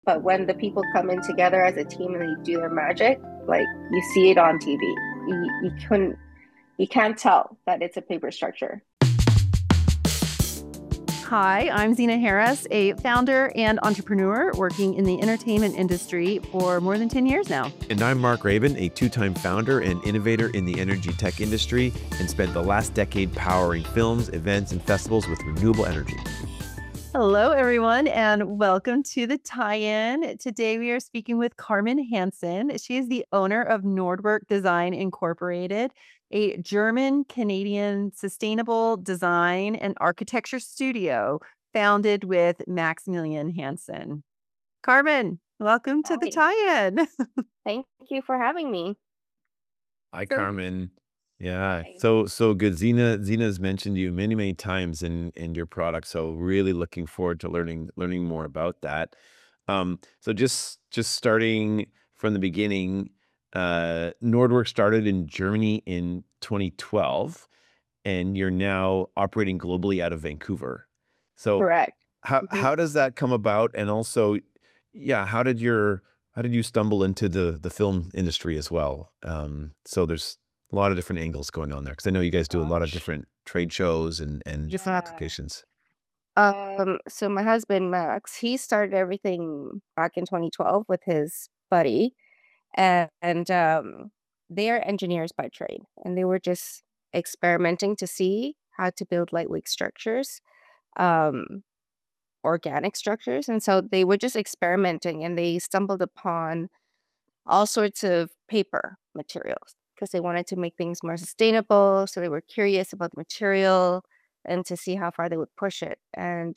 But when the people come in together as a team and they do their magic, like you see it on TV. You can't tell that it's a paper structure. Hi, I'm Zena Harris, a founder and entrepreneur working in the entertainment industry for more than 10 years now. And I'm Mark Raven, a two-time founder and innovator in the energy tech industry and spent the last decade powering films, events, and festivals with renewable energy. Hello, everyone, and welcome to the Tie-In. Today, we are speaking with Carmen Hansen. She is the owner of Nordwerk Design Incorporated, a German-Canadian sustainable design and architecture studio founded with Maximilian Hansen. Carmen, welcome to the Hi. Tie-In. Thank you for having me. Hi, So, Carmen. Yeah, Hi. so good. Zena's mentioned you many times in your product, so really looking forward to learning more about that. So just starting from the beginning, Nordwerk started in Germany in 2012, and you're now operating globally out of Vancouver. So Correct. how Mhm. how does that come about? And also, yeah, how did you stumble into the film industry as well? So there's a lot of different angles going on there because I know you guys do a lot of Gosh. different trade shows and different Yeah. applications. So my husband Max, he started everything back in 2012 with his buddy, and they are engineers by trade, and they were just experimenting to see how to build lightweight structures, um, organic structures, and so they were just experimenting, and they stumbled upon all sorts of paper materials because they wanted to make things more sustainable. So they were curious about the material and to see how far they would push it. And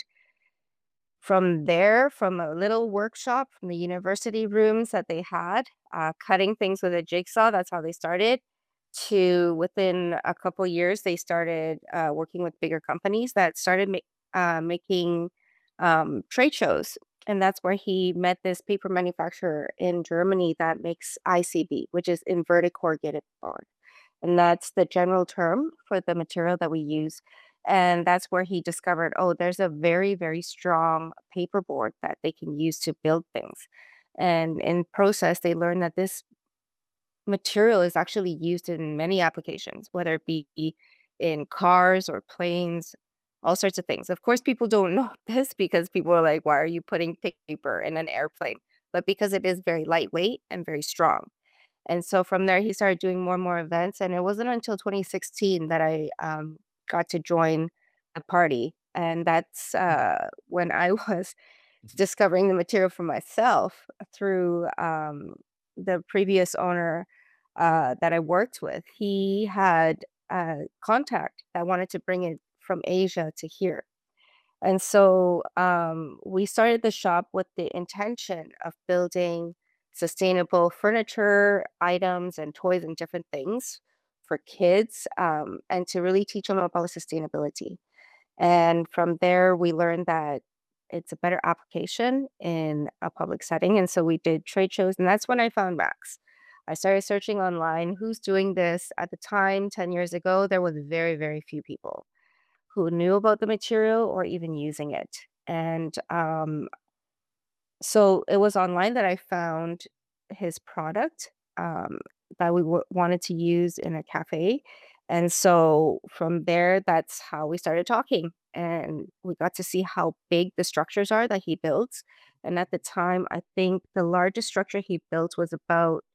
from there, from a little workshop from the university rooms that they had, cutting things with a jigsaw, that's how they started, to within a couple years, they started working with bigger companies that started making trade shows. And that's where he met this paper manufacturer in Germany that makes ICB, which is inverted corrugated board. And that's the general term for the material that we use. And that's where he discovered, oh, there's a very, very strong paperboard that they can use to build things. And in process, they learned that this material is actually used in many applications, whether it be in cars or planes, all sorts of things. Of course, people don't know this because people are like, why are you putting paper in an airplane? But because it is very lightweight and very strong. And so from there, he started doing more and more events. And it wasn't until 2016 that I got to join the party. And that's when I was discovering the material for myself through the previous owner that I worked with. He had a contact that wanted to bring it from Asia to here. And so we started the shop with the intention of building sustainable furniture, items, and toys and different things for kids and to really teach them about sustainability. And from there, we learned that it's a better application in a public setting. And so we did trade shows, and that's when I found Max. I started searching online who's doing this. At the time, 10 years ago, there was very, very few people who knew about the material or even using it. And so it was online that I found his product that we wanted to use in a cafe. And so from there, that's how we started talking. And we got to see how big the structures are that he builds. And at the time, I think the largest structure he built was about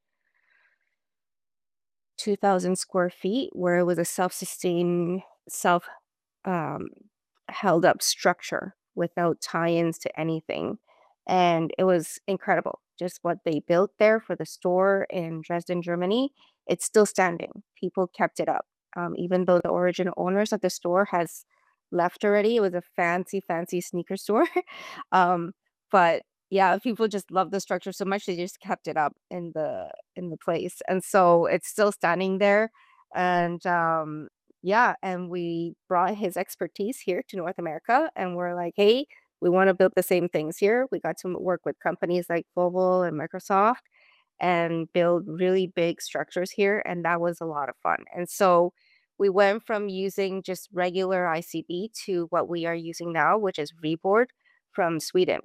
2,000 square feet, where it was a self-sustaining, self um, held up structure without tie-ins to anything. And it was incredible. Just what they built there for the store in Dresden, Germany, it's still standing. People kept it up. Even though the original owners of the store has left already. It was a fancy, fancy sneaker store. um, but yeah, people just love the structure so much they just kept it up in the place. And so it's still standing there. And yeah, and we brought his expertise here to North America, and we're like, "Hey, we wanna build the same things here." We got to work with companies like Volvo and Microsoft and build really big structures here, and that was a lot of fun. And so we went from using just regular ICB to what we are using now, which is Reboard from Sweden.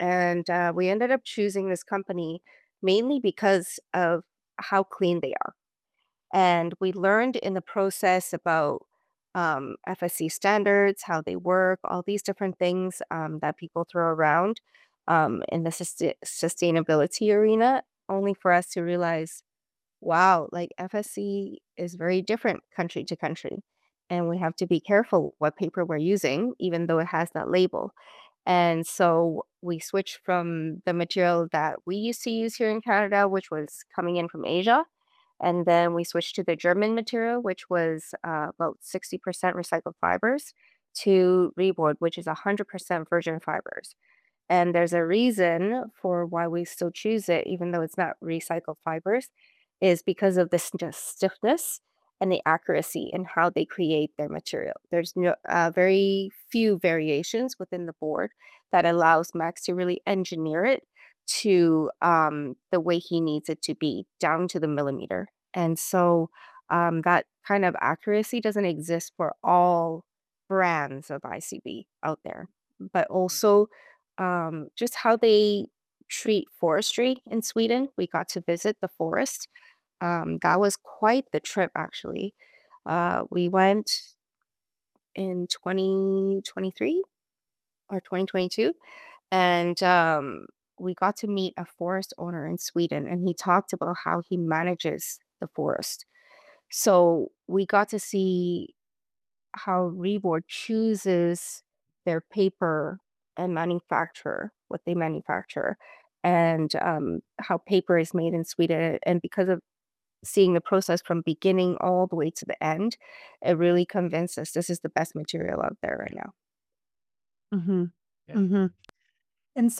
And we ended up choosing this company mainly because of how clean they are. And we learned in the process about FSC standards, how they work, all these different things that people throw around in the sustainability arena, only for us to realize, wow, like FSC is very different country to country. And we have to be careful what paper we're using, even though it has that label. And so we switched from the material that we used to use here in Canada, which was coming in from Asia. And then we switched to the German material, which was about 60% recycled fibers, to Reboard, which is 100% virgin fibers. And there's a reason for why we still choose it, even though it's not recycled fibers, is because of the stiffness and the accuracy in how they create their material. There's no very few variations within the board that allows Max to really engineer it to the way he needs it to be, down to the millimeter. And so that kind of accuracy doesn't exist for all brands of ICB out there, but also just how they treat forestry in Sweden. We got to visit the forest. That was quite the trip, actually. We went in 2023 or 2022, and we got to meet a forest owner in Sweden, and he talked about how he manages the forest. So we got to see how Rebord chooses their paper and manufacture what they manufacture, and how paper is made in Sweden. And because of seeing the process from beginning all the way to the end, it really convinced us this is the best material out there right now. Mm-hmm. Yeah. Mm-hmm. And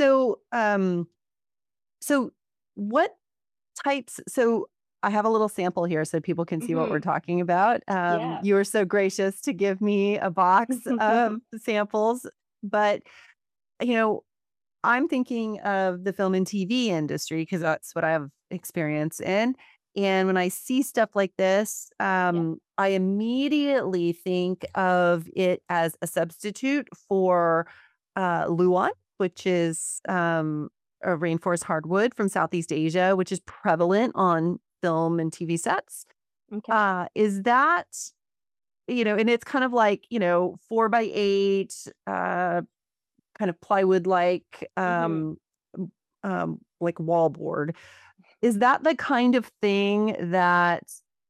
so what types? So I have a little sample here so people can see what we're Mhm. talking about. Yeah. You were so gracious to give me a box of samples, but you know, I'm thinking of the film and TV industry because that's what I have experience in. And when I see stuff like this, Yeah. I immediately think of it as a substitute for Luan, which is a rainforest hardwood from Southeast Asia, which is prevalent on film and TV sets. Okay. Is that, and it's kind of like, 4x8, kind of plywood Mhm. like wallboard. Is that the kind of thing that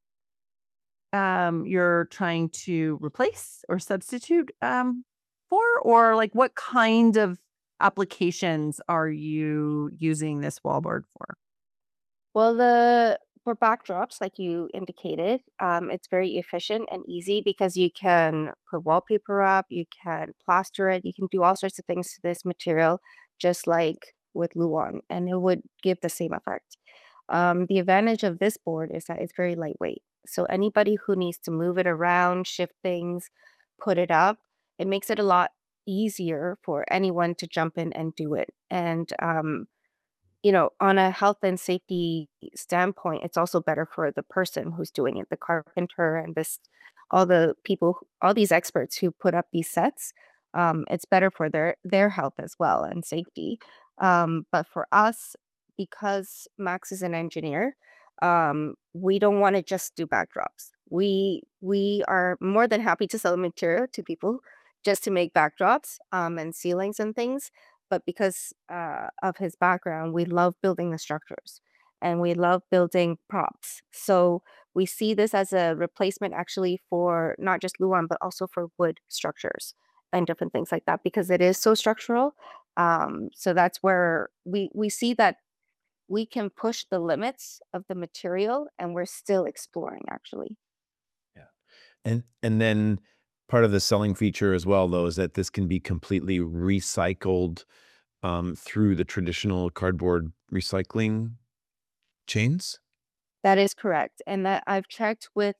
you're trying to replace or substitute for? Or like what kind of applications are you using this wallboard for? Well, the for backdrops, like you indicated, it's very efficient and easy because you can put wallpaper up, you can plaster it, you can do all sorts of things to this material, just like with Luan, and it would give the same effect. The advantage of this board is that it's very lightweight. So anybody who needs to move it around, shift things, put it up, it makes it a lot easier for anyone to jump in and do it. And on a health and safety standpoint, it's also better for the person who's doing it, the carpenter and all the people, all these experts who put up these sets. It's better for their health as well and safety. But for us, because Max is an engineer, we don't want to just do backdrops. We are more than happy to sell material to people just to make backdrops and ceilings and things, but because of his background, we love building the structures and we love building props. So we see this as a replacement actually for not just Luan, but also for wood structures and different things like that because it is so structural. So that's where we see that we can push the limits of the material and we're still exploring actually. Yeah. And then part of the selling feature as well, though, is that this can be completely recycled through the traditional cardboard recycling chains. That is correct, and that I've checked with,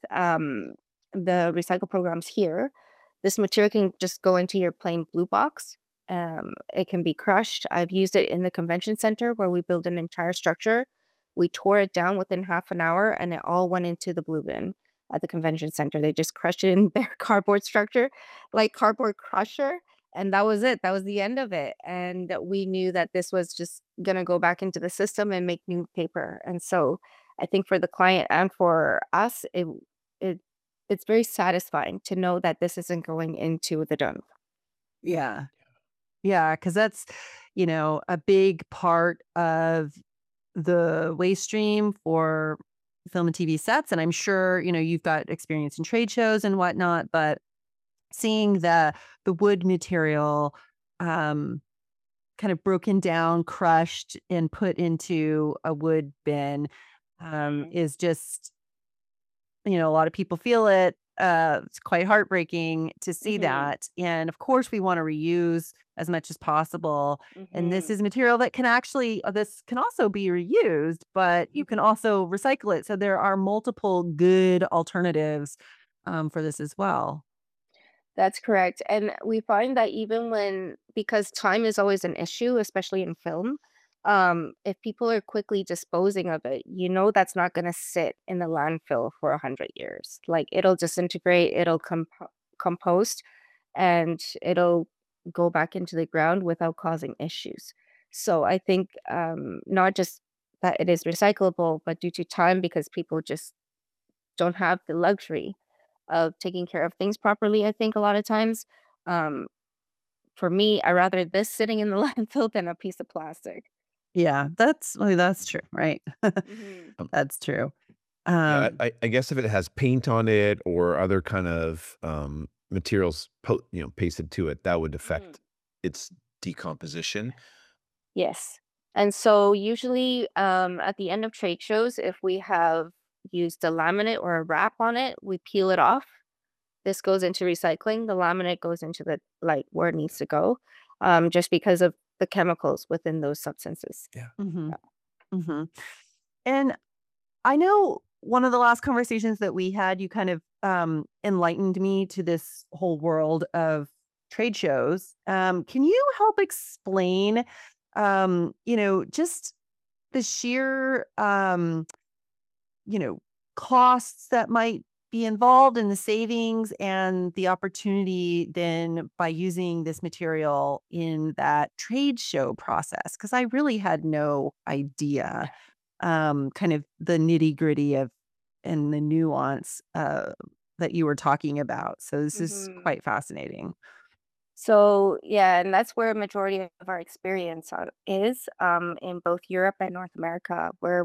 the recycle programs here. This material can just go into your plain blue box. It can be crushed. I've used it in the convention center where we built an entire structure. We tore it down within half an hour, and it all went into the blue bin at the convention center. They just crushed it in their cardboard structure, like cardboard crusher, And that was it. That was the end of it. And we knew that this was just gonna go back into the system and make new paper. And so I think for the client and for us, it it's very satisfying to know that this isn't going into the dump. Yeah. Yeah, because that's, a big part of the waste stream for film and TV sets. And I'm sure, you've got experience in trade shows and whatnot, but seeing the wood material um kind of broken down, crushed, and put into a wood bin Mhm. is just, a lot of people feel it. It's quite heartbreaking to see Mhm. that. And of course, we want to reuse as much as possible. And this Mhm. is material that can actually, this can also be reused, but you can Mhm. also recycle it. So there are multiple good alternatives for this as well. That's correct. And we find that even when because time is always an issue, especially in film, if people are quickly disposing of it, you know that's not going to sit in the landfill for 100 years. Like it'll disintegrate, it'll compost, and it'll go back into the ground without causing issues. So I think not just that it is recyclable, but due to time, because people just don't have the luxury of taking care of things properly, I think a lot of times. Um, for me, I rather this sitting in the landfill than a piece of plastic. Yeah, that's true, right? Mhm. Um, That's true. yeah, Um, I guess if it has paint on it or other kind of materials, pasted to it, that would Mhm. affect its decomposition. Yes. And so usually at the end of trade shows, if we have used a laminate or a wrap on it, we peel it off. This goes into recycling. The laminate goes into the like where it needs to go, just because of the chemicals within those substances. Yeah. mhm, mhm. And I know one of the last conversations that we had, you kind of enlightened me to this whole world of trade shows. Can you help explain, just the sheer, you know, costs that might be involved in the savings and the opportunity then by using this material in that trade show process? Because I really had no idea kind of the nitty-gritty of and the nuance, that you were talking about. So this is Mhm. quite fascinating. So yeah, and that's where a majority of our experience is in both Europe and North America, where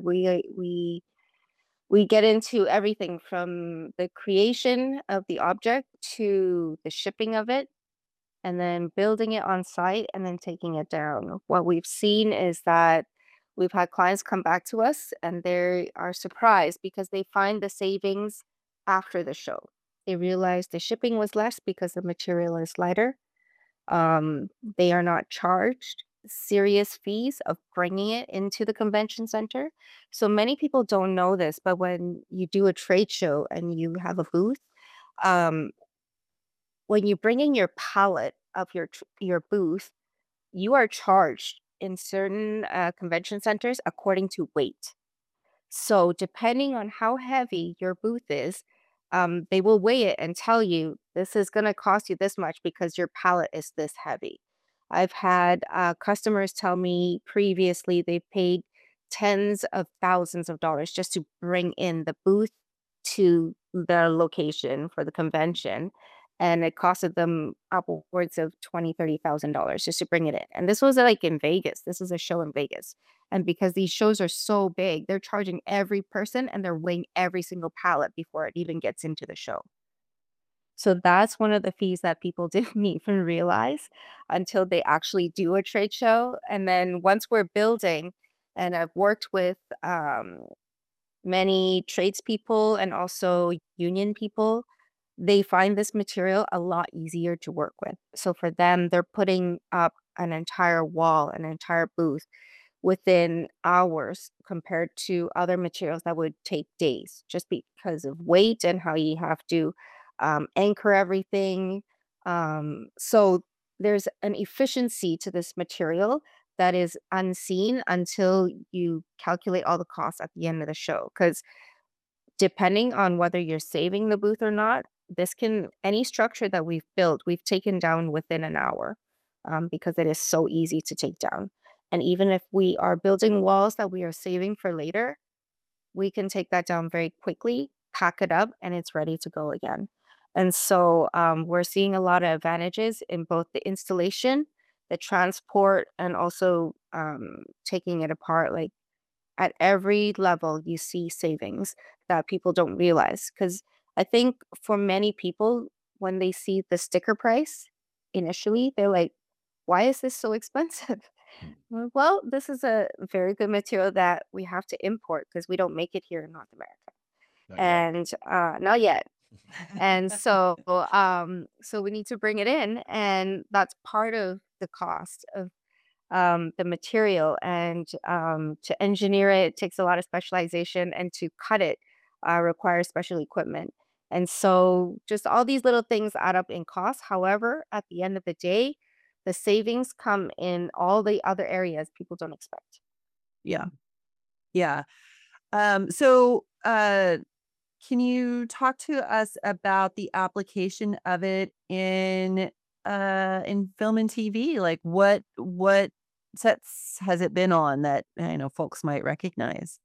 we get into everything from the creation of the object to the shipping of it, and then building it on site and then taking it down. What we've seen is that we've had clients come back to us and they are surprised because they find the savings after the show. They realize the shipping was less because the material is lighter. They are not charged serious fees of bringing it into the convention center. So many people don't know this, but when you do a trade show and you have a booth, um, when you bring in your pallet of your booth, you are charged in certain convention centers according to weight. So depending on how heavy your booth is, they will weigh it and tell you this is going to cost you this much because your pallet is this heavy. I've had customers tell me previously they paid tens of thousands of dollars just to bring in the booth to their location for the convention. And it costed them upwards of $20,000, $30,000 just to bring it in. And this was like in Vegas. This was a show in Vegas. And because these shows are so big, they're charging every person and they're weighing every single pallet before it even gets into the show. So that's one of the fees that people didn't even realize until they actually do a trade show. And then once we're building, and I've worked with many tradespeople and also union people, they find this material a lot easier to work with. So for them, they're putting up an entire wall, an entire booth within hours compared to other materials that would take days just because of weight and how you have to anchor everything. So there's an efficiency to this material that is unseen until you calculate all the costs at the end of the show. Because depending on whether you're saving the booth or not, this can any structure that we've built, we've taken down within an hour, because it is so easy to take down. And even if we are building walls that we are saving for later, we can take that down very quickly, pack it up, and it's ready to go again. And so we're seeing a lot of advantages in both the installation, the transport, and also taking it apart. Like at every level, you see savings that people don't realize. Because I think for many people, when they see the sticker price initially, they're like, why is this so expensive? Well, this is a very good material that we have to import because we don't make it here in North America. Not yet. And not yet. And so so we need to bring it in, and that's part of the cost of the material. And to engineer it takes a lot of specialization, and to cut it requires special equipment. And so just all these little things add up in cost. However, at the end of the day, the savings come in all the other areas people don't expect. Yeah. Yeah. So can you talk to us about the application of it in film and TV? Like what sets has it been on that I know folks might recognize?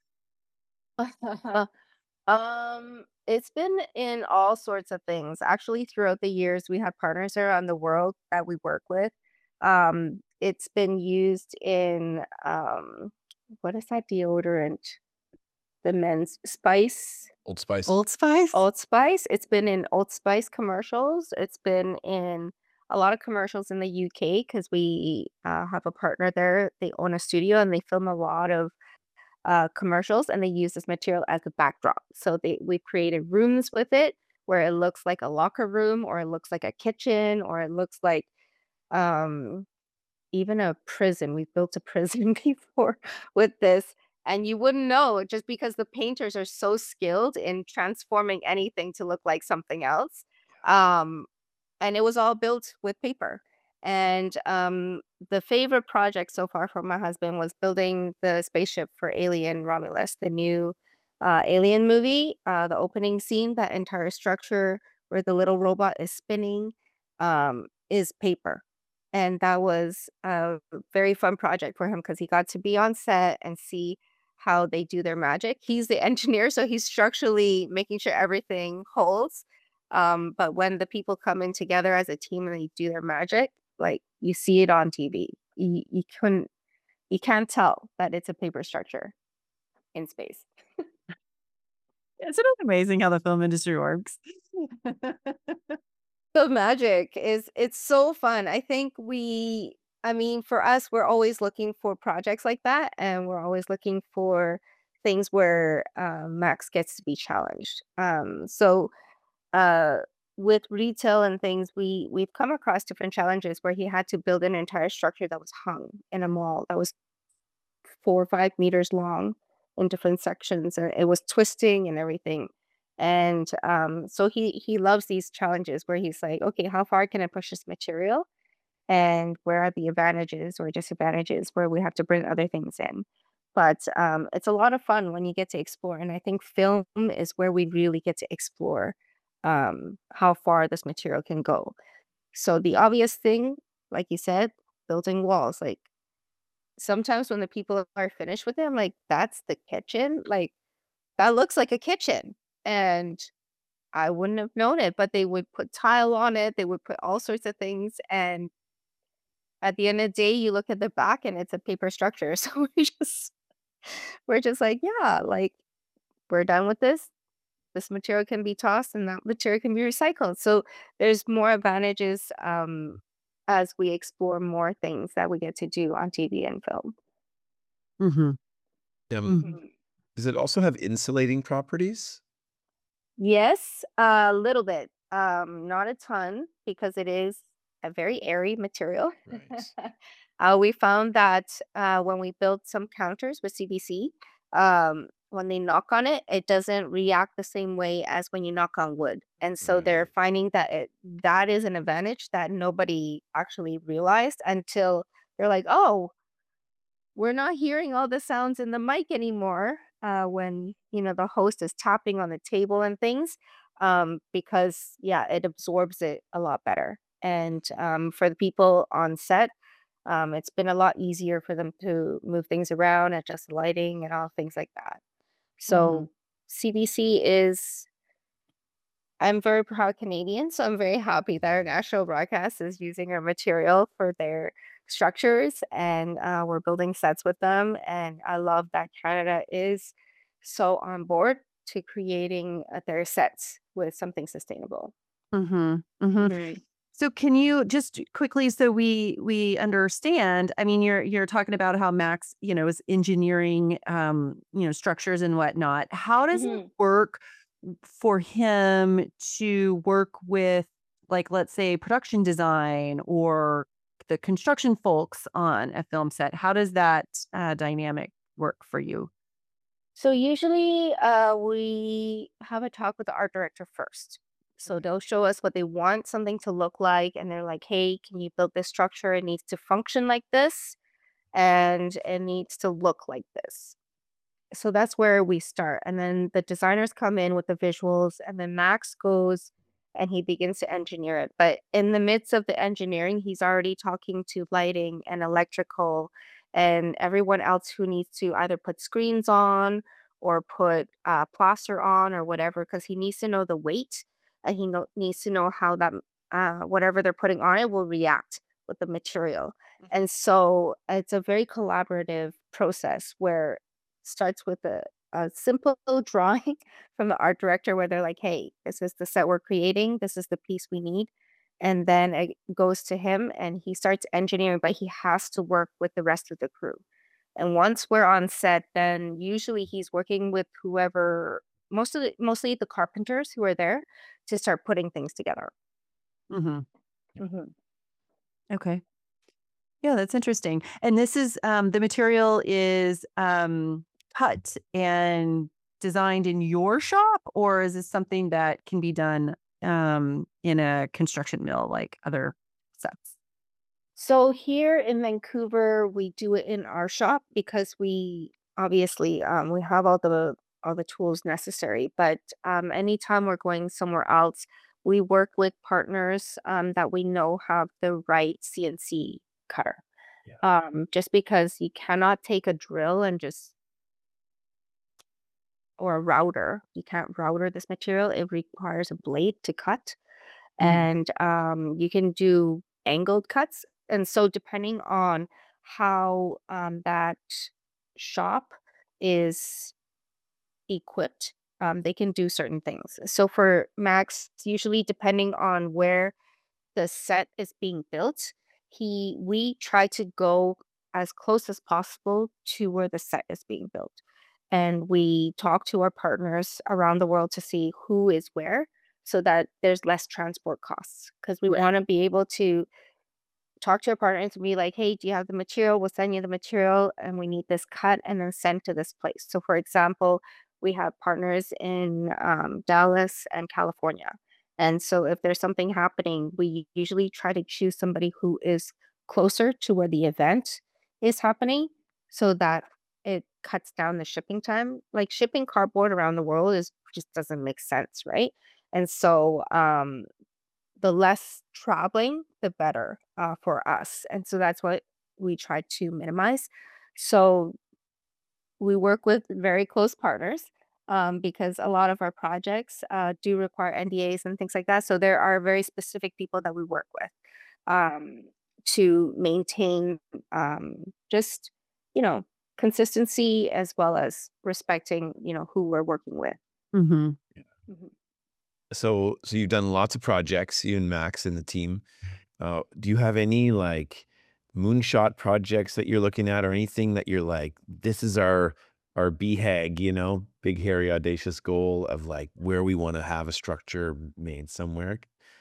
It's been in all sorts of things. Actually, throughout the years, we have partners around the world that we work with. It's been used in what is that deodorant? The men's Spice. Old Spice. Old Spice? Old Spice. It's been in Old Spice commercials. It's been in a lot of commercials in the UK because we have a partner there. They own a studio and they film a lot of commercials, and they use this material as a backdrop. So we've created rooms with it where it looks like a locker room, or it looks like a kitchen, or it looks like um, even a prison. We've built a prison before with this. And you wouldn't know just because the painters are so skilled in transforming anything to look like something else. Um, and it was all built with paper. And the favorite project so far for my husband was building the spaceship for Alien Romulus, the new Alien movie. The opening scene, that entire structure where the little robot is spinning, is paper. And that was a very fun project for him because he got to be on set and see how they do their magic. He's the engineer, so he's structurally making sure everything holds. But when the people come in together as a team and they do their magic, like you see it on TV. You can't tell that it's a paper structure in space. Isn't it amazing how the film industry works? The magic is it's so fun. I mean, for us, we're always looking for projects like that, and we're always looking for things where Max gets to be challenged. So uh with retail and things, we've come across different challenges where he had to build an entire structure that was hung in a mall that was 4 or 5 meters long in different sections, and it was twisting and everything. And so he loves these challenges where he's like, okay, how far can I push this material, and where are the advantages or disadvantages where we have to bring other things in. But it's a lot of fun when you get to explore, and I think film is where we really get to explore how far this material can go. So the obvious thing, like you said, building walls. Like sometimes when the people are finished with it, I'm like, that's the kitchen. Like that looks like a kitchen, and I wouldn't have known it. But they would put tile on it. They would put all sorts of things, and at the end of the day, you look at the back and it's a paper structure. So we're just like, yeah, like we're done with this. This material can be tossed and that material can be recycled. So there's more advantages as we explore more things that we get to do on TV and film. Mhm. Um, Mhm. does it also have insulating properties? Yes, a little bit. Not a ton because it is a very airy material. Right. We found that when we build some counters with CBC, when they knock on it, it doesn't react the same way as when you knock on wood. And so they're Right. finding that that is an advantage that nobody actually realized until they're like, oh, we're not hearing all the sounds in the mic anymore when the host is tapping on the table and things. because yeah, it absorbs it a lot better. And for the people on set, it's been a lot easier for them to move things around, adjust the lighting, and all things like that. Hmm. So CBC is, I'm very proud Canadian, so I'm very happy that our national broadcast is using our material for their structures, and we're building sets with them. And I love that Canada is so on board to creating their sets with something sustainable. Hmm. Hmm. Mhm. So can you just quickly, so we understand, I mean, you're talking about how Max, is engineering, structures and whatnot. How does it Mhm. work for him to work with, like, let's say, production design or the construction folks on a film set? How does that dynamic work for you? So usually, we have a talk with the art director first. So Okay. they'll show us what they want something to look like, and they're like, "Hey, can you build this structure? It needs to function like this, and it needs to look like this." So that's where we start, and then the designers come in with the visuals, and then Max goes and he begins to engineer it. But in the midst of the engineering, he's already talking to lighting and electrical and everyone else who needs to either put screens on or put plaster on or whatever, because he needs to know the weight, and needs to know how that whatever they're putting on it will react with the material. And so it's a very collaborative process where starts with a simple drawing from the art director where they're like, "Hey, this is the set we're creating. This is the piece we need." And then it goes to him and he starts engineering, but he has to work with the rest of the crew. And once we're on set, then usually he's working with whoever, mostly the carpenters who are there to start putting things together. Hmm. Mhm. Okay. Yeah, that's interesting. And this is the material is cut and designed in your shop, or is this something that can be done in a construction mill like other sets? So here in Vancouver, we do it in our shop because we obviously we have all the tools necessary. But anytime we're going somewhere else, we work with partners that we know have the right CNC cutter. Yeah. Just because you cannot take a drill and just, or a router, you can't router this material. It requires a blade to cut, Mhm. and you can do angled cuts. And so, depending on how that shop is equipped, they can do certain things. So, for Max, usually depending on where the set is being built, we try to go as close as possible to where the set is being built. And we talk to our partners around the world to see who is where so that there's less transport costs. Because we Right. want to be able to talk to our partners and be like, "Hey, do you have the material? We'll send you the material and we need this cut and then sent to this place." So, for example, we have partners in Dallas and California. And so, if there's something happening, we usually try to choose somebody who is closer to where the event is happening so that it cuts down the shipping time. Like shipping cardboard around the world is just doesn't make sense, right? And so, the less traveling, the better, for us, and so that's what we try to minimize. So, we work with very close partners, because a lot of our projects, do require NDAs and things like that, so there are very specific people that we work with, um, to maintain, just, you know, consistency as well as respecting, who we're working with. Mhm. Mhm. So you've done lots of projects, you and Max and the team. Do you have any like moonshot projects that you're looking at, or anything that you're like, this is our BHAG, big hairy audacious goal of like where we want to have a structure made somewhere,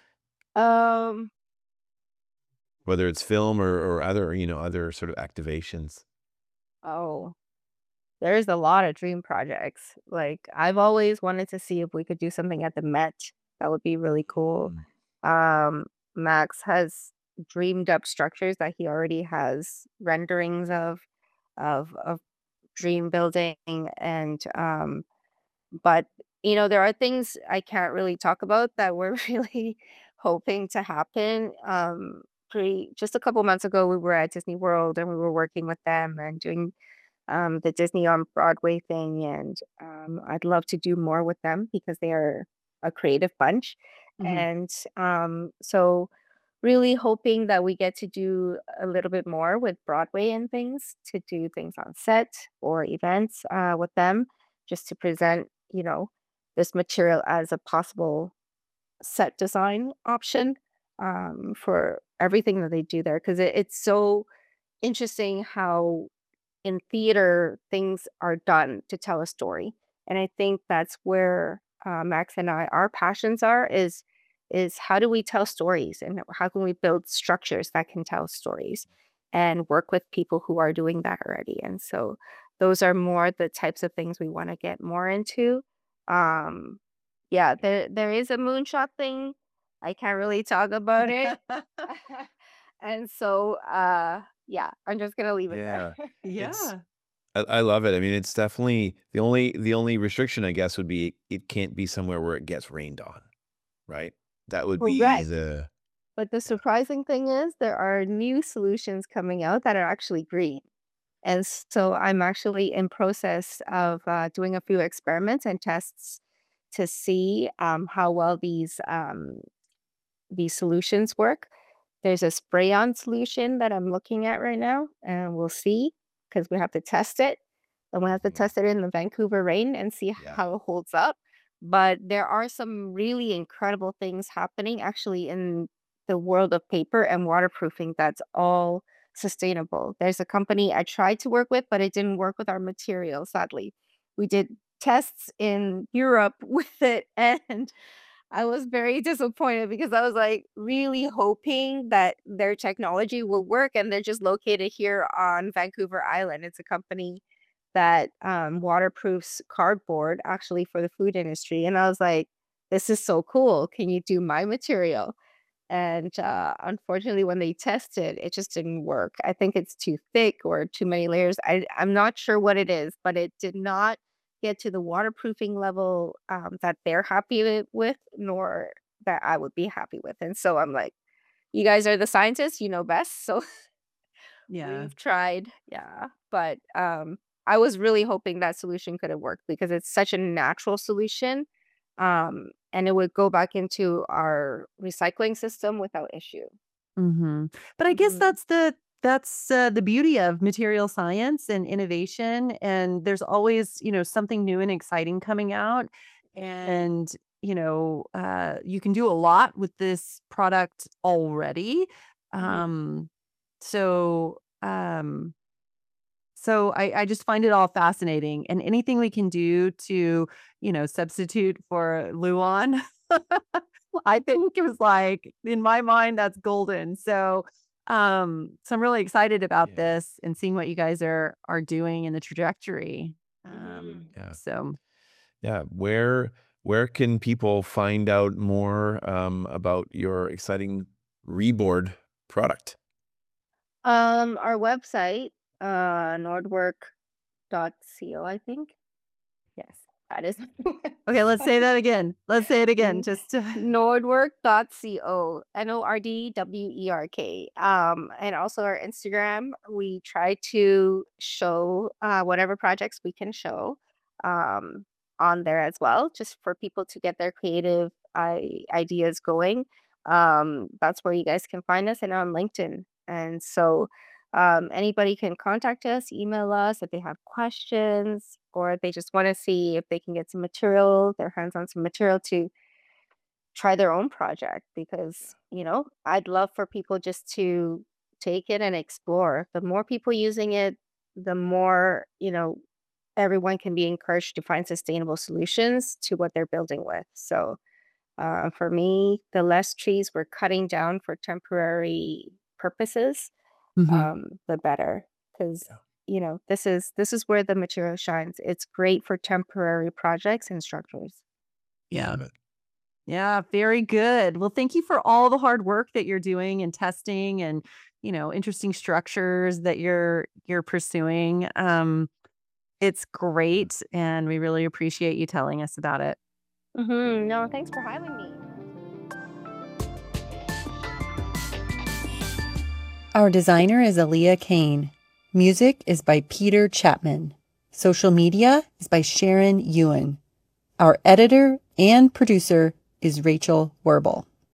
Um whether it's film or other, other sort of activations. oh. There's a lot of dream projects. Like, I've always wanted to see if we could do something at the Met. That would be really cool. Mm. Um, Max has dreamed up structures that he already has renderings of dream building, and but there are things I can't really talk about that we're really hoping to happen. Just a couple months ago, we were at Disney World and we were working with them and doing the Disney on Broadway thing, and I'd love to do more with them because they are a creative bunch, Mhm. and so really hoping that we get to do a little bit more with Broadway and things, to do things on set or events with them, just to present, this material as a possible set design option for everything that they do there. Because it's so interesting how in theater things are done to tell a story. And I think that's where Max and our passions is how do we tell stories and how can we build structures that can tell stories and work with people who are doing that already. And so those are more the types of things we want to get more into. Um, yeah, there is a moonshot thing. I can't really talk about it. And so yeah, I'm just gonna leave it there. Yeah. It's Yeah. I love it. I mean, it's definitely the only restriction, I guess, would be it can't be somewhere where it gets rained on, right? That would be Correct. the But the yeah. surprising thing is there are new solutions coming out that are actually green. And so I'm actually in process of doing a few experiments and tests to see how well these solutions work. There's a spray-on solution that I'm looking at right now, and we'll see because we have to test it. And we have to Mhm. test it in the Vancouver rain and see Yeah. how it holds up. But there are some really incredible things happening actually in the world of paper and waterproofing that's all sustainable. There's a company I tried to work with, but it didn't work with our material, sadly. We did tests in Europe with it, and I was very disappointed because I was like really hoping that their technology will work, and they're just located here on Vancouver Island. It's a company that waterproofs cardboard actually for the food industry. And I was like, this is so cool. Can you do my material? And unfortunately, when they tested, it just didn't work. I think it's too thick or too many layers. I'm not sure what it is, but it did not get to the waterproofing level that they're happy with, nor that I would be happy with. And so I'm like, you guys are the scientists, you know best. So Yeah. we've tried, yeah. But I was really hoping that solution could have worked because it's such a natural solution. And it would go back into our recycling system without issue. Mhm. But I guess Mhm. that's the beauty of material science and innovation, and there's always, something new and exciting coming out, and, you can do a lot with this product already. Mhm. Um, so, um so I just find it all fascinating, and anything we can do to, substitute for Luan, I think it was like, in my mind, that's golden. So I'm really excited about Yeah. this and seeing what you guys are doing in the trajectory. Mhm. Yeah. So Yeah. Where can people find out more about your exciting Reboard product? Our website, nordwork.co, I think. Yes, that is okay, let's say that again. Let's say it again. N Just to, Nordwerk.co, Nordwerk. And also our Instagram, we try to show, whatever projects we can show, um, on there as well, just for people to get their creative ideas going. That's where you guys can find us, and on LinkedIn. And so, anybody can contact us, email us if they have questions, or if they just want to see if they can get some material, their hands on some material to try their own project. Because, I'd love for people just to take it and explore. The more people using it, the more, everyone can be encouraged to find sustainable solutions to what they're building with. So, for me, the less trees we're cutting down for temporary purposes, Mhm. the better. Because Yeah. this is where the material shines. It's great for temporary projects and structures. Yeah. Love it. Yeah, very good. Well, thank you for all the hard work that you're doing and testing and, interesting structures that you're pursuing. It's great and we really appreciate you telling us about it. No, thanks for having me. Our designer is Aaliyah Kane. Music is by Peter Chapman. Social media is by Sharon Ewan. Our editor and producer is Rachel Werble.